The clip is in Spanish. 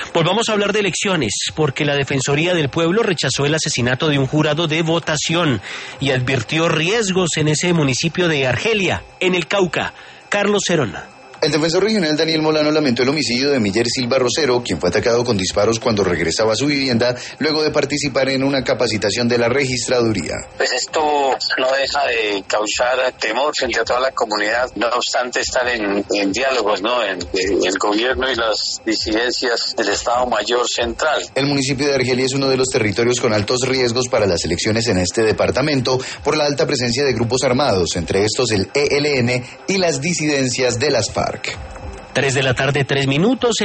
Volvamos a hablar de elecciones, porque la Defensoría del Pueblo rechazó el asesinato de un jurado de votación y advirtió riesgos en ese municipio de Argelia, en el Cauca. Carlos Cerona. El defensor regional Daniel Molano lamentó el homicidio de Miller Silva Rosero, quien fue atacado con disparos cuando regresaba a su vivienda luego de participar en una capacitación de la registraduría. Pues esto no deja de causar temor frente a toda la comunidad, no obstante estar en diálogos, ¿no? En el gobierno y las disidencias del Estado Mayor Central. El municipio de Argelia es uno de los territorios con altos riesgos para las elecciones en este departamento por la alta presencia de grupos armados, entre estos el ELN y las disidencias de las FARC. 3 de la tarde, 3 minutos.